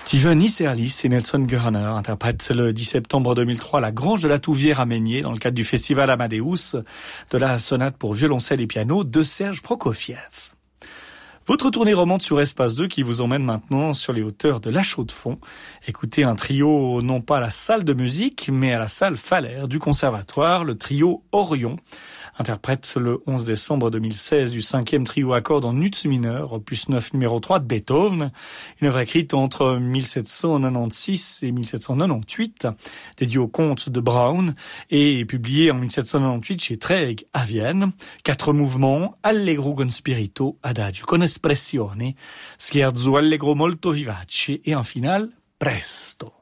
Steven Iserlis et Nelson Gurner interprètent le 10 septembre 2003 La Grange de la Touvière à Meigné dans le cadre du festival Amadeus de la sonate pour violoncelle et piano de Serge Prokofiev. Votre tournée remonte sur Espace 2 qui vous emmène maintenant sur les hauteurs de La Chaux-de-Fonds. Écoutez un trio non pas à la salle de musique mais à la salle Faller du conservatoire, le trio Orion. Interprète le 11 décembre 2016 du 5e trio à cordes en ut mineur, opus 9 numéro 3 de Beethoven, une œuvre écrite entre 1796 et 1798, dédiée au comte de Brown et publiée en 1798 chez Tregg à Vienne. 4 mouvements, allegro con spirito, adagio con espressione, scherzo allegro molto vivace et un final presto.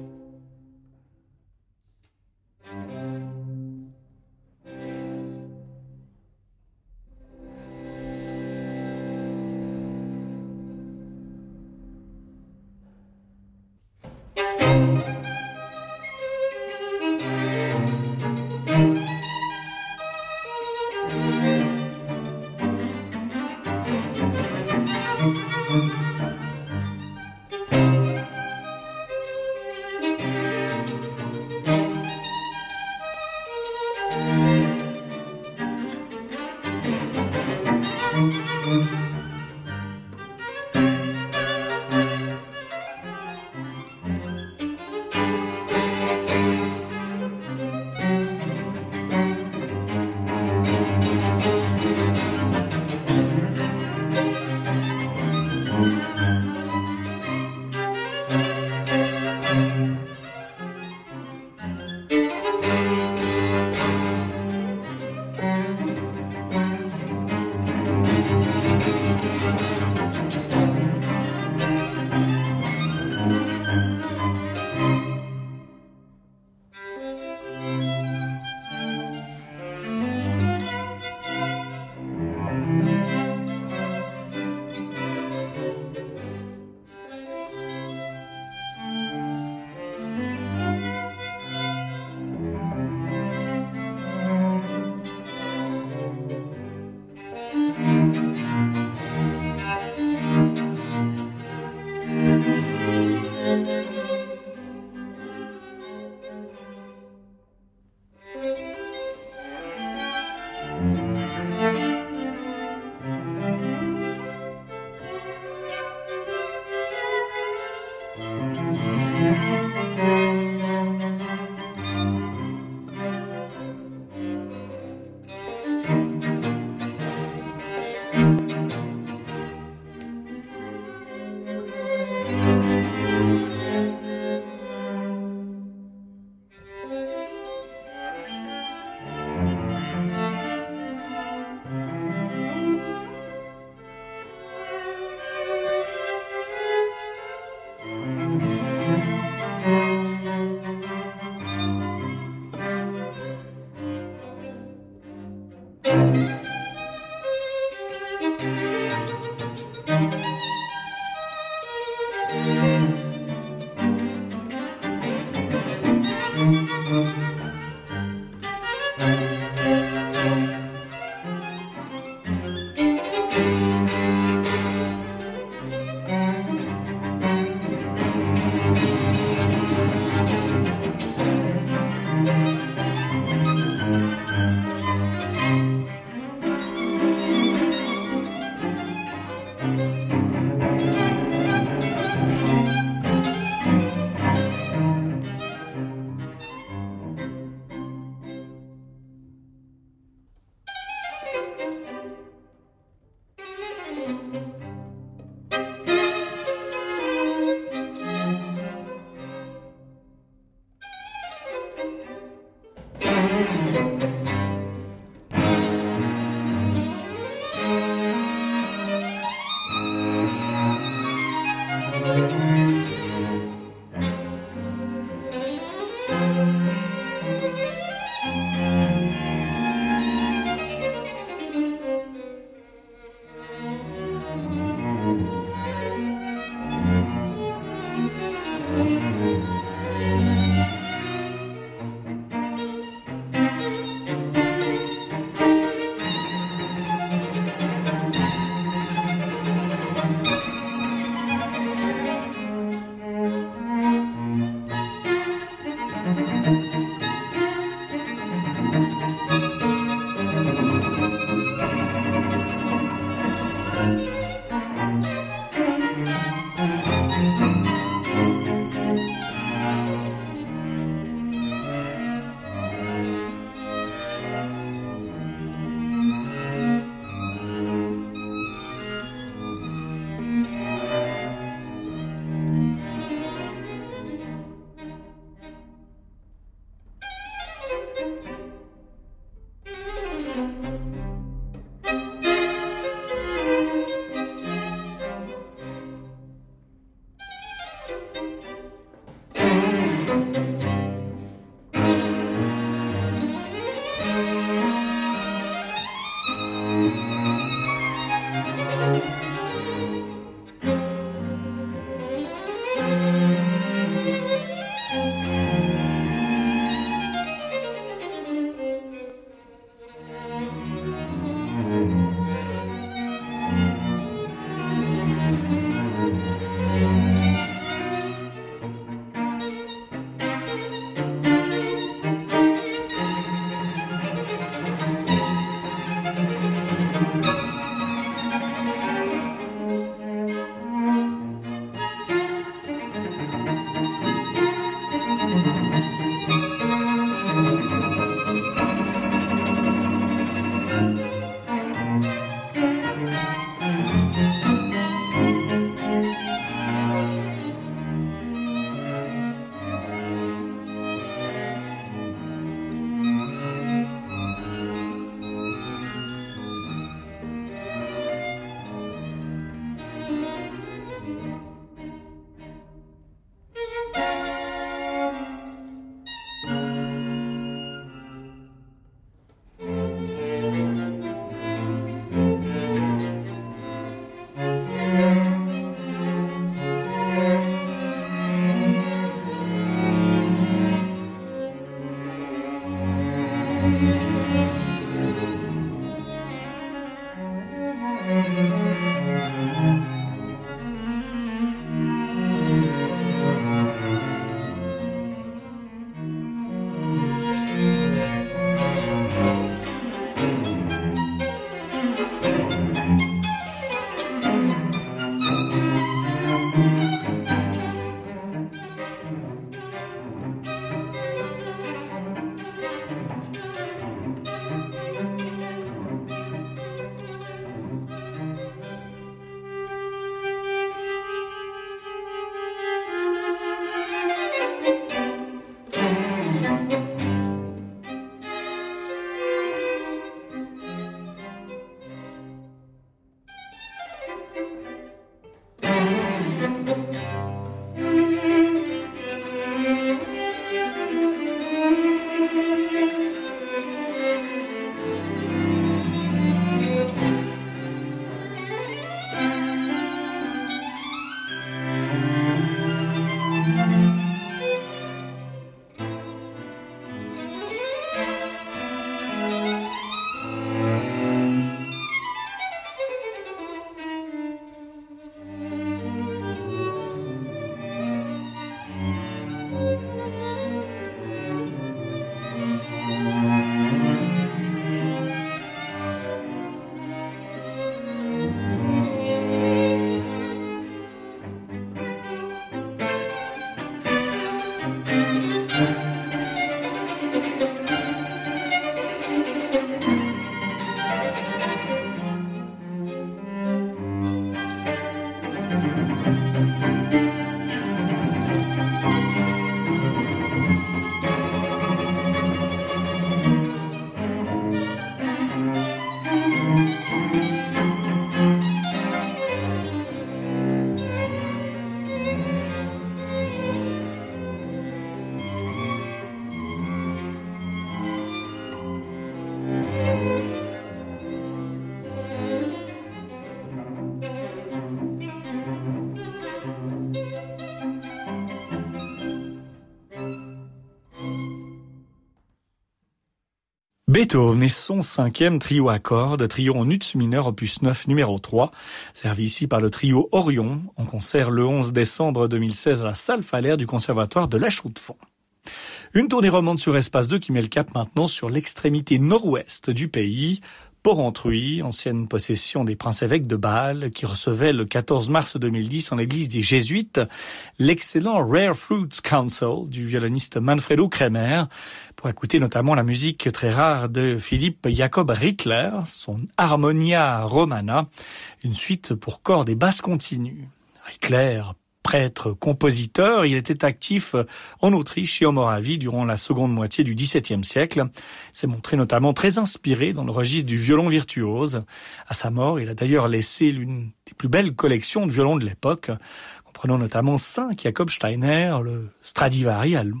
Beethoven et son 5e trio à cordes, trio en ut mineur opus 9 numéro 3, servi ici par le trio Orion, en concert le 11 décembre 2016 à la salle Faller du Conservatoire de La Chaux-de-Fonds. Une tournée romande sur Espace 2 qui met le cap maintenant sur l'extrémité nord-ouest du pays, Porrentruy, ancienne possession des princes-évêques de Bâle, qui recevait le 14 mars 2010 en l'église des Jésuites l'excellent Rare Fruits Council du violoniste Manfredo Kremer, pour écouter notamment la musique très rare de Philippe Jacob Rickler, son Harmonia Romana, une suite pour cordes et basses continues. Rickler, prêtre, compositeur, il était actif en Autriche et en Moravie durant la seconde moitié du XVIIe siècle. Il s'est montré notamment très inspiré dans le registre du violon virtuose. À sa mort, il a d'ailleurs laissé l'une des plus belles collections de violons de l'époque, comprenant notamment 5 Jakob Steiner, le Stradivari allemand.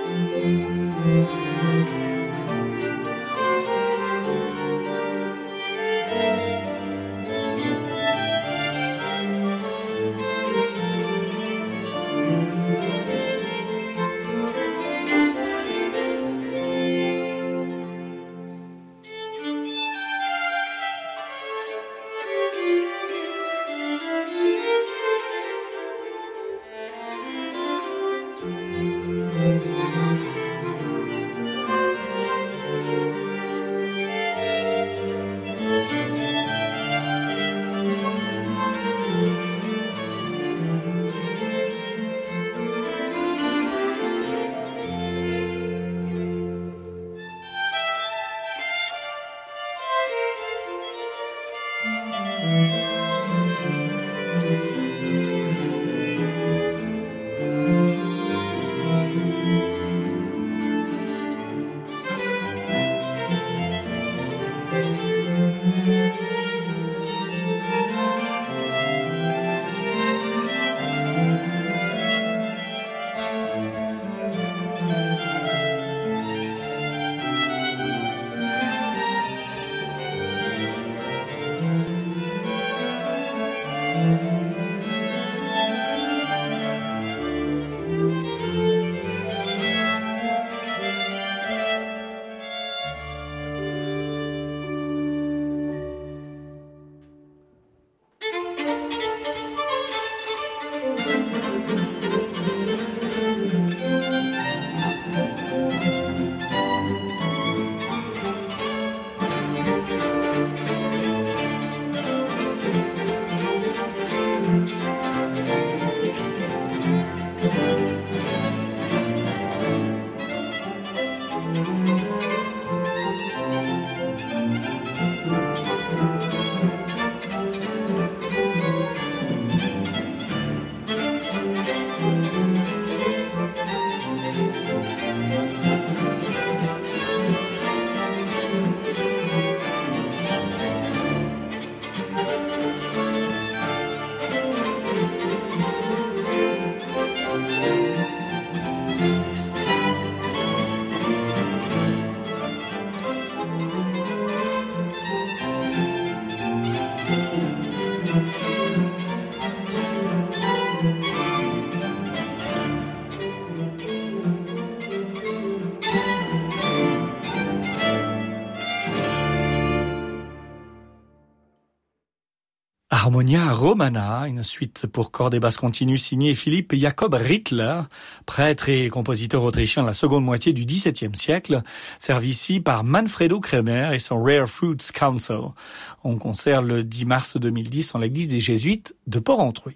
Harmonia Romana, une suite pour cordes et basses continues signée Philipp Jakob Rittler, prêtre et compositeur autrichien de la seconde moitié du XVIIe siècle, servi ici par Manfredo Kremer et son Rare Fruits Council, en concert le 10 mars 2010 en l'église des Jésuites de Porrentruy.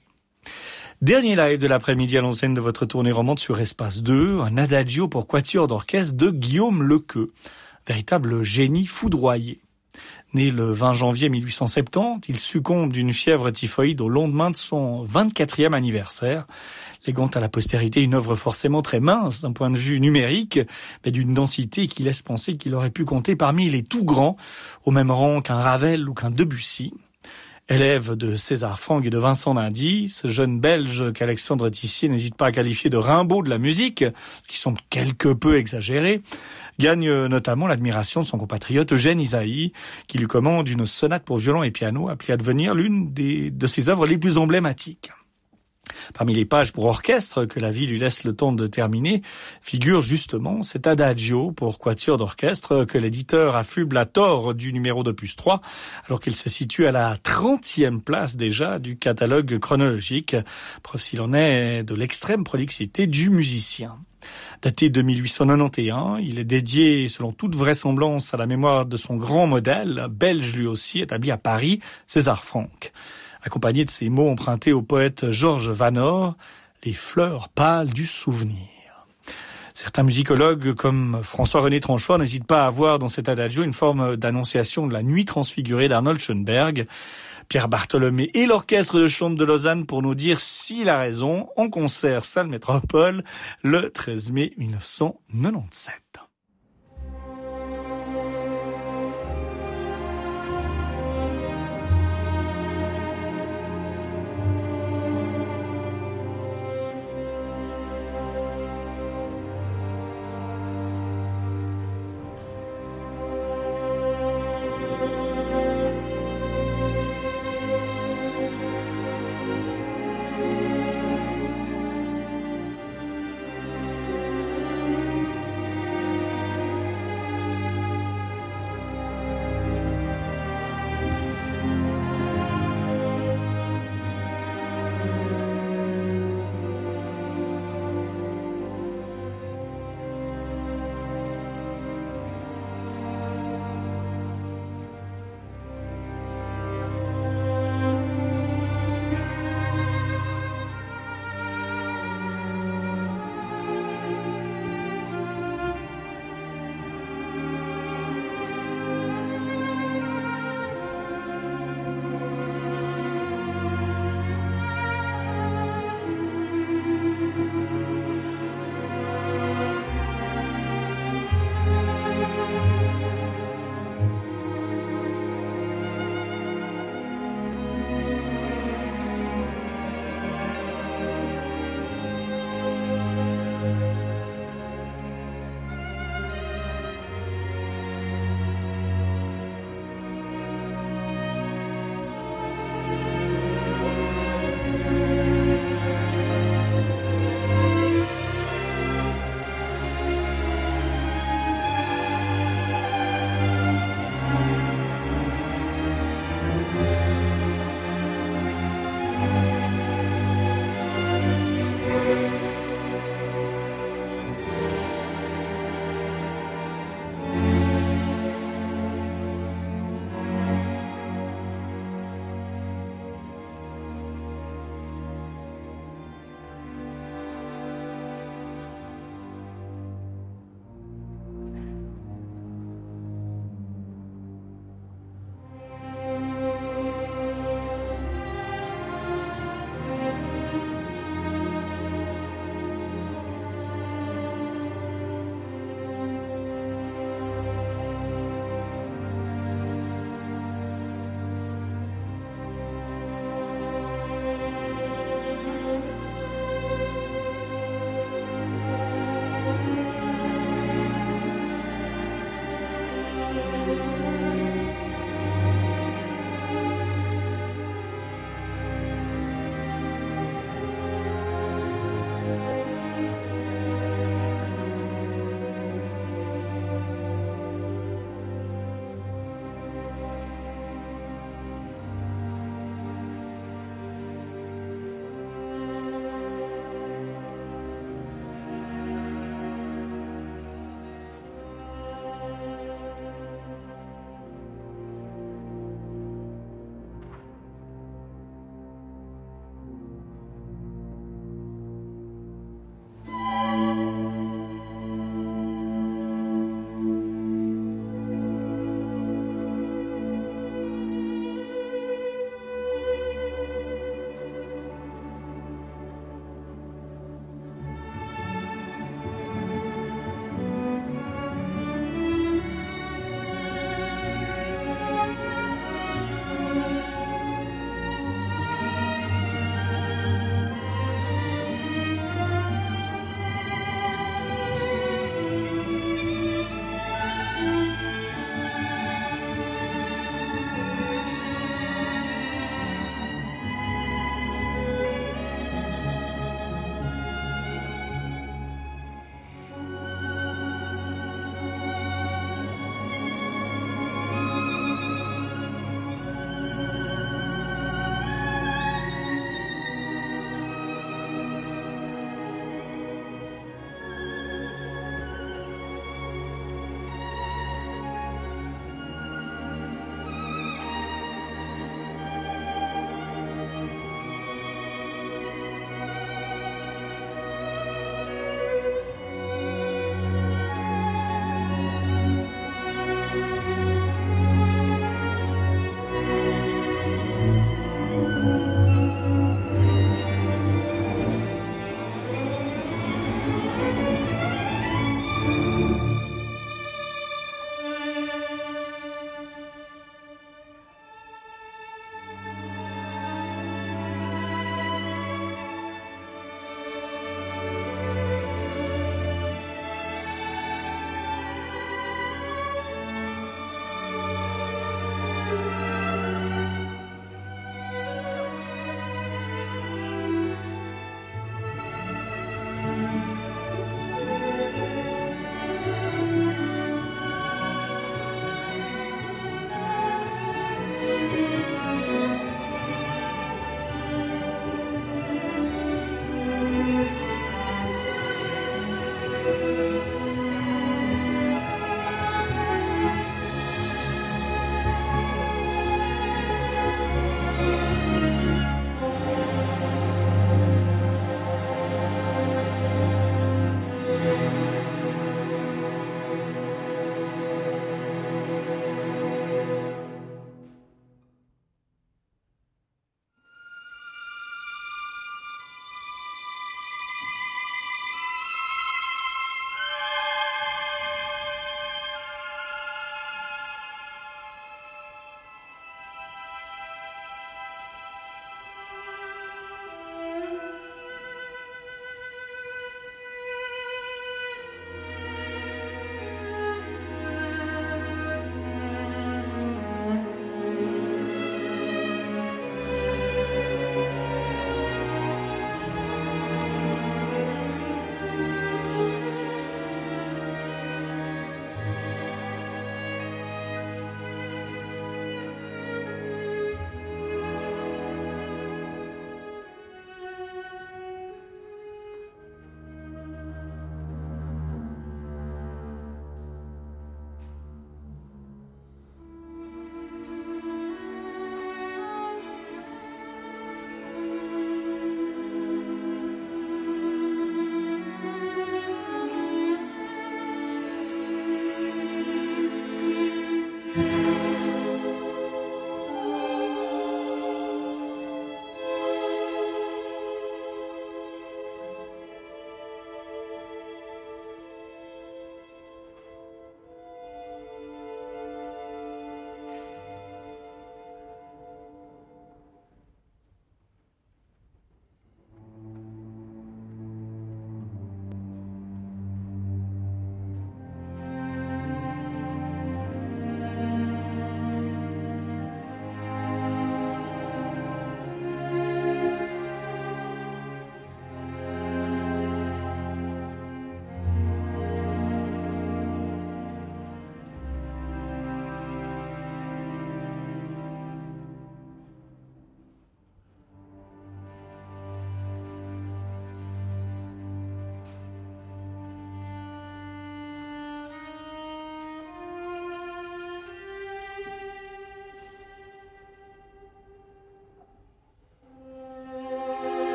Dernier live de l'après-midi à l'enseigne de votre tournée romande sur Espace 2, un adagio pour quatuor d'orchestre de Guillaume Lequeux, véritable génie foudroyé. Né le 20 janvier 1870, il succombe d'une fièvre typhoïde au lendemain de son 24e anniversaire, léguant à la postérité une œuvre forcément très mince d'un point de vue numérique, mais d'une densité qui laisse penser qu'il aurait pu compter parmi les tout grands, au même rang qu'un Ravel ou qu'un Debussy. Élève de César Franck et de Vincent d'Indy, ce jeune Belge qu'Alexandre Tissier n'hésite pas à qualifier de Rimbaud de la musique, ce qui semble quelque peu exagéré, gagne notamment l'admiration de son compatriote Eugène Ysaÿe, qui lui commande une sonate pour violon et piano, appelée à devenir l'une de ses œuvres les plus emblématiques. Parmi les pages pour orchestre que la vie lui laisse le temps de terminer, figure justement cet adagio pour quatuor d'orchestre que l'éditeur affuble à tort du numéro d'opus 3, alors qu'il se situe à la 30e place déjà du catalogue chronologique, preuve s'il en est de l'extrême prolixité du musicien. Daté de 1891, il est dédié, selon toute vraisemblance, à la mémoire de son grand modèle, belge lui aussi, établi à Paris, César Franck. Accompagné de ces mots empruntés au poète Georges Vanor, les fleurs pâles du souvenir. Certains musicologues, comme François-René Tranchefort, n'hésitent pas à voir dans cet adagio une forme d'annonciation de la nuit transfigurée d'Arnold Schoenberg. Pierre Bartholomé et l'orchestre de chambre de Lausanne pour nous dire s'il a raison, en concert Salle Métropole le 13 mai 1997.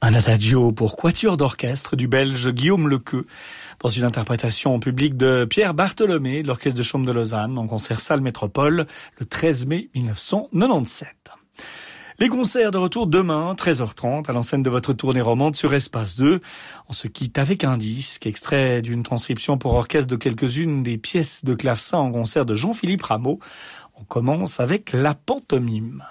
Un adagio pour quatuor d'orchestre du Belge Guillaume Lequeux, dans une interprétation en public de Pierre Bartholomé de l'Orchestre de Chambre de Lausanne, en concert salle Métropole, le 13 mai 1997. Les concerts de retour demain, 13h30, à l'enseigne de votre tournée romande sur Espace 2. On se quitte avec un disque, extrait d'une transcription pour orchestre de quelques-unes des pièces de clavecin en concert de Jean-Philippe Rameau. On commence avec La Pantomime.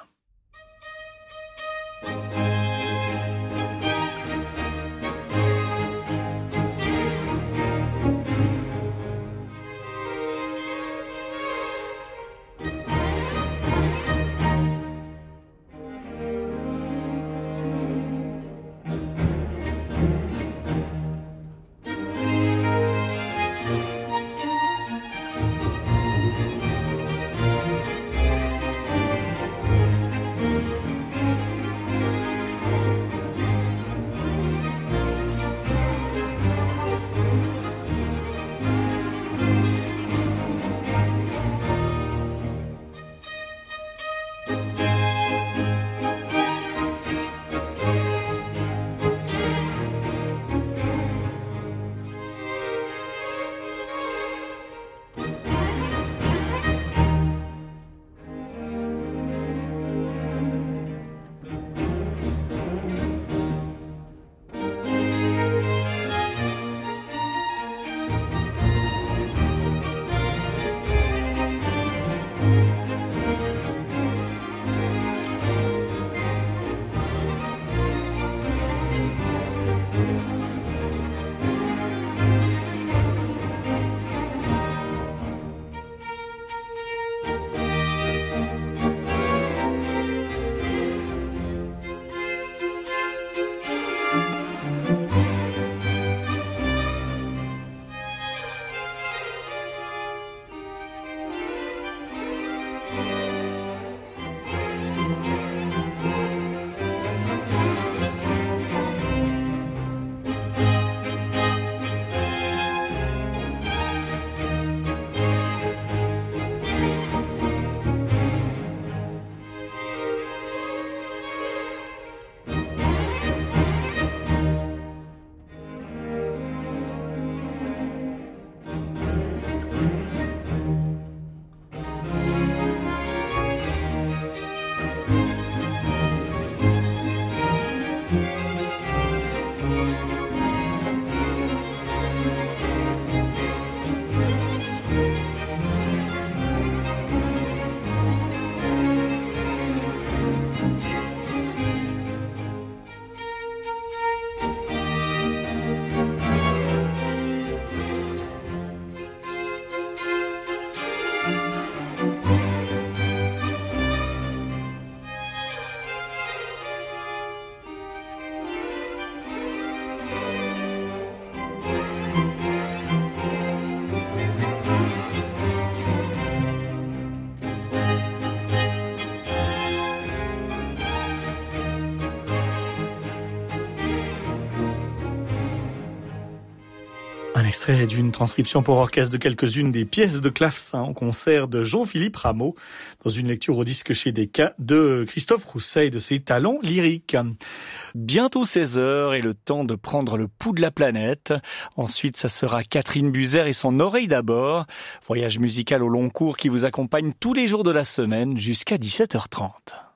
Un extrait d'une transcription pour orchestre de quelques-unes des pièces de clavecin en concert de Jean-Philippe Rameau, dans une lecture au disque chez Decca de Christophe Rousset et de ses talents lyriques. Bientôt 16h et le temps de prendre le pouls de la planète. Ensuite, ça sera Catherine Buzer et son oreille d'abord. Voyage musical au long cours qui vous accompagne tous les jours de la semaine jusqu'à 17h30.